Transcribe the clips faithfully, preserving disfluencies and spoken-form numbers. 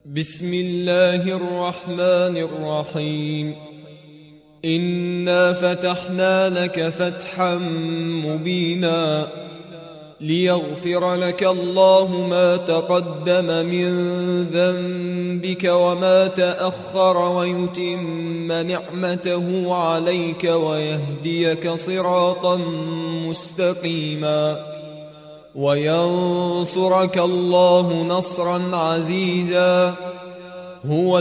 بسم الله الرحمن الرحيم. إنا فتحنا لك فتحا مبينا ليغفر لك الله ما تقدم من ذنبك وما تأخر ويتم نعمته عليك ويهديك صراطا مستقيما وينصرك الله نصرا عزيزا. هو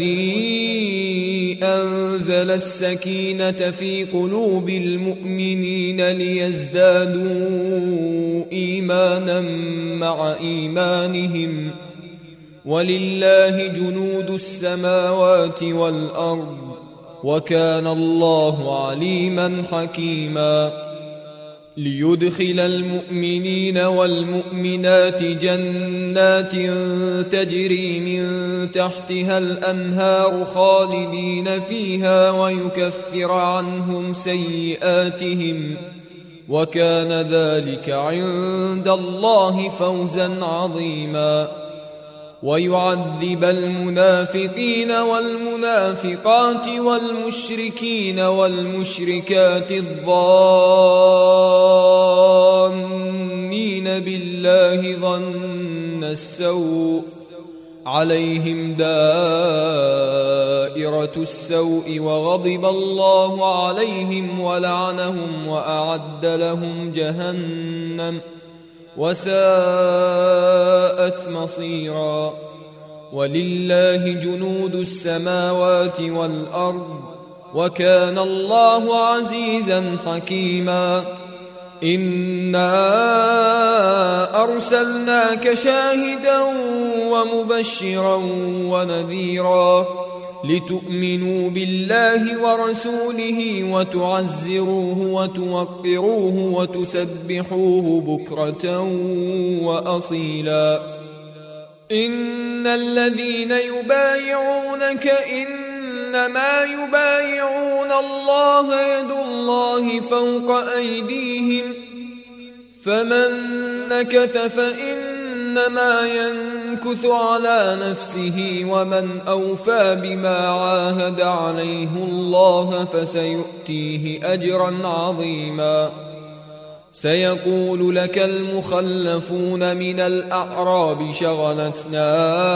الذي أنزل السكينة في قلوب المؤمنين ليزدادوا إيمانا مع إيمانهم ولله جنود السماوات والأرض وكان الله عليما حكيما. ليدخل المؤمنين والمؤمنات جنات تجري من تحتها الأنهار خالدين فيها ويكفر عنهم سيئاتهم وكان ذلك عند الله فوزا عظيما. ويعذب المنافقين والمنافقات والمشركين والمشركات الظانين بالله ظن السوء عليهم دائرة السوء وغضب الله عليهم ولعنهم وأعد لهم جهنم وساءت مصيرا. ولله جنود السماوات والأرض وكان الله عزيزا حكيما. إنا أرسلناك شاهدا ومبشرا ونذيرا لتؤمنوا بالله ورسوله وتعزروه وتوقروه وتسبحوه بكرة وأصيلا. إن الذين يبايعونك إنما يبايعون الله يد الله فوق أيديهم فمن نكث فإنما ينكث على نفسه ومن أوفى بما عاهد عليه الله فسيؤتيه أجرا عظيما. سيقول لك المخلفون من الأعراب شغلتنا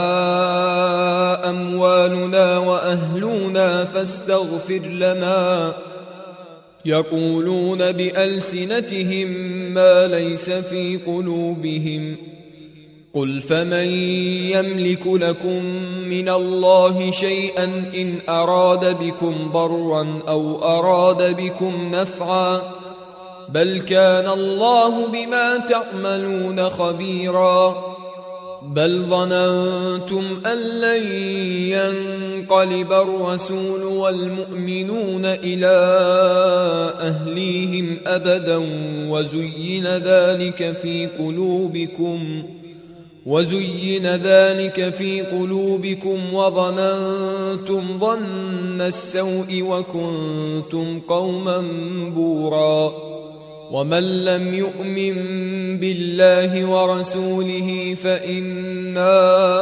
أموالنا وأهلنا فاستغفر لنا يقولون بألسنتهم ما ليس في قلوبهم قل فمن يملك لكم من الله شيئا إن أراد بكم ضرا أو أراد بكم نفعا بل كان الله بما تعملون خبيرا. بل ظننتم أن لن ينقلب الرسول والمؤمنون إلى أهليهم أبدا وزين ذلك في قلوبكم وزين ذلك في قلوبكم وظننتم ظن السوء وكنتم قوما بورا. ومن لم يؤمن بالله ورسوله فإنا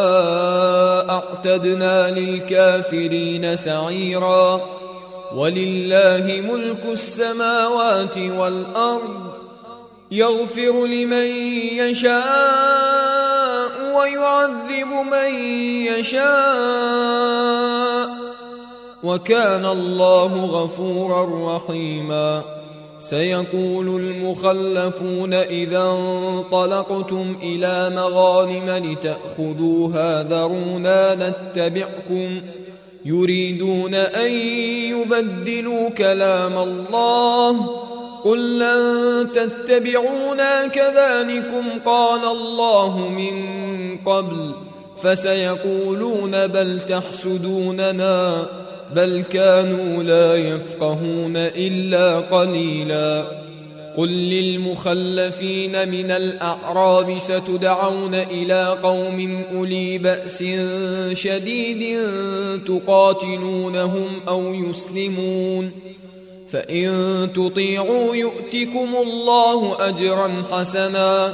أعتدنا للكافرين سعيرا. ولله ملك السماوات والأرض يغفر لمن يشاء ويعذب من يشاء وكان الله غفورا رحيما. سيقول المخلفون إذا انطلقتم إلى مغانم لتأخذوها ذرونا نتبعكم يريدون أن يبدلوا كلام الله قل لن تتبعونا كذلكم قال الله من قبل فسيقولون بل تحسدوننا بل كانوا لا يفقهون إلا قليلا. قل للمخلفين من الأعراب ستدعون إلى قوم أولي بأس شديد تقاتلونهم أو يسلمون فإن تطيعوا يؤتكم الله أجرا حسنا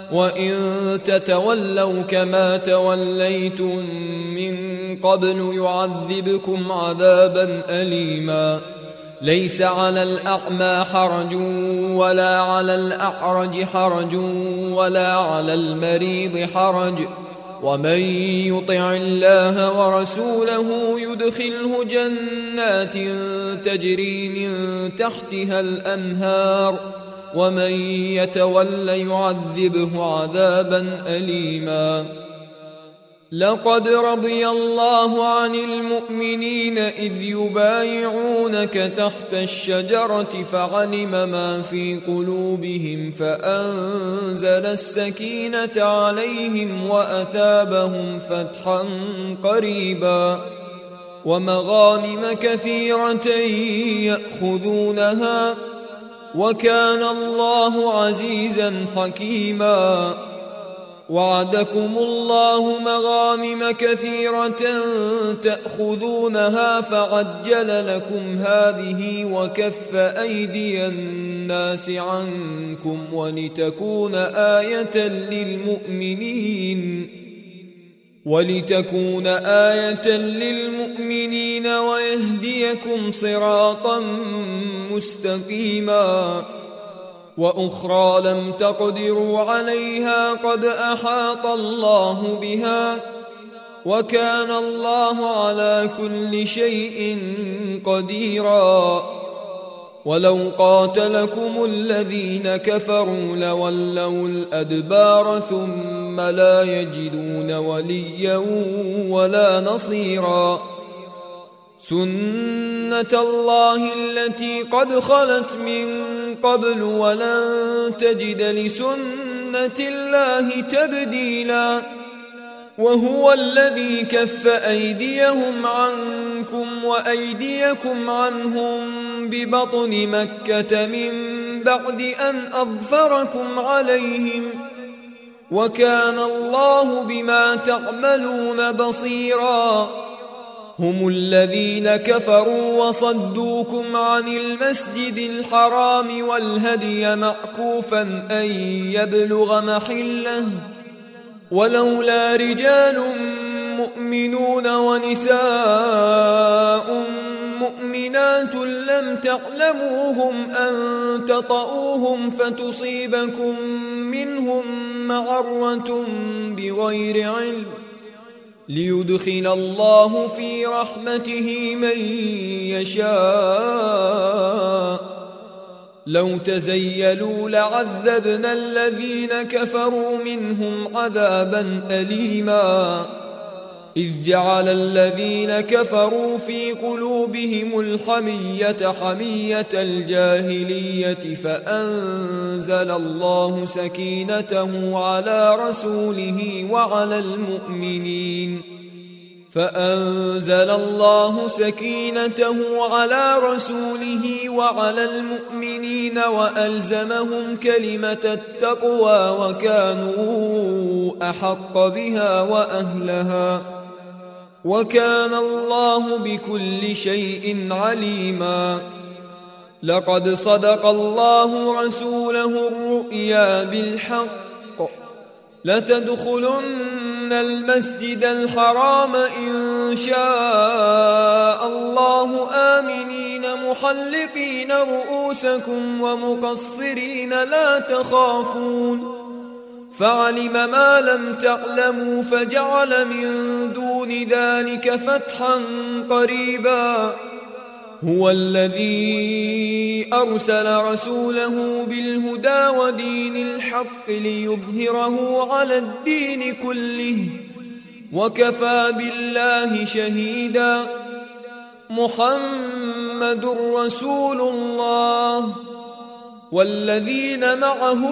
وإن تتولوا كما توليتم من قبل يعذبكم عذابا أليما ليس على الأعمى حرج ولا على الأعرج حرج ولا على المريض حرج ومن يطع الله ورسوله يدخله جنات تجري من تحتها الأنهار ومن يتول يعذبه عذابا أليما لقد رضي الله عن المؤمنين إذ يبايعونك تحت الشجرة فعلم ما في قلوبهم فأنزل السكينة عليهم وأثابهم فتحا قريبا ومغانم كثيرة يأخذونها وكان الله عزيزا حكيما وعدكم الله مغانم كثيرة تأخذونها فعجل لكم هذه وكف أيدي الناس عنكم ولتكون آية للمؤمنين ولتكون آية للمؤمنين ويهديكم صراطا مستقيما وأخرى لم تقدروا عليها قد أحاط الله بها وكان الله على كل شيء قديرا ولو قاتلكم الذين كفروا لولوا الأدبار ثم لا يجدون وليا ولا نصيرا سنة الله التي قد خلت من قبل ولن تجد لسنة الله تبديلا وهو الذي كف أيديهم عنكم وأيديكم عنهم ببطن مكة من بعد أن أظفركم عليهم وكان الله بما تعملون بصيرا هم الذين كفروا وصدوكم عن المسجد الحرام والهدي معكوفا أن يبلغ محله ولولا رجال مؤمنون ونساء مؤمنات لم تعلموهم أن تطؤوهم فتصيبكم منهم معرة بغير علم ليدخل الله في رحمته من يشاء لو تزيلوا لعذبنا الذين كفروا منهم عذابا أليما إذ جعل الذين كفروا في قلوبهم الحمية حمية الجاهلية فأنزل الله سكينته على رسوله وعلى المؤمنين فأنزل الله سكينته على رسوله وعلى المؤمنين وألزمهم كلمة التقوى وكانوا أحق بها وأهلها وكان الله بكل شيء عليما لقد صدق الله رسوله الرؤيا بالحق لتدخلن المسجد الحرام إن شاء الله آمنين محلقين رؤوسكم ومقصرين لا تخافون فعلم ما لم تعلموا فجعل من دون ذلك فتحا قريبا هو الذي أرسل رسوله بالهدى ودين الحق ليظهره على الدين كله وكفى بالله شهيدا محمد رسول الله والذين معه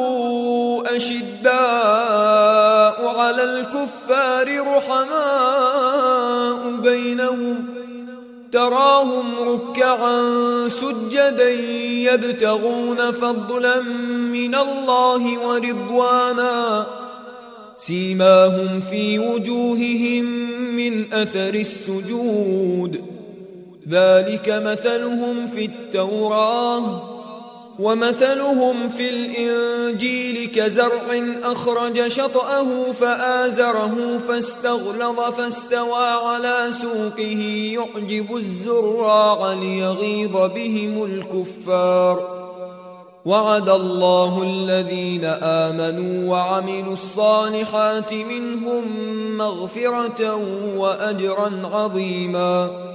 أشداء على الكفار رحماء بينهم تراهم ركعا سجدا يبتغون فضلا من الله ورضوانا سيماهم في وجوههم من أثر السجود ذلك مثلهم في التوراة ومثلهم في الإنجيل كزرع أخرج شطأه فآزره فاستغلظ فاستوى على سوقه يعجب الزراع ليغيظ بهم الكفار. وعد الله الذين آمنوا وعملوا الصالحات منهم مغفرة وأجرا عظيما.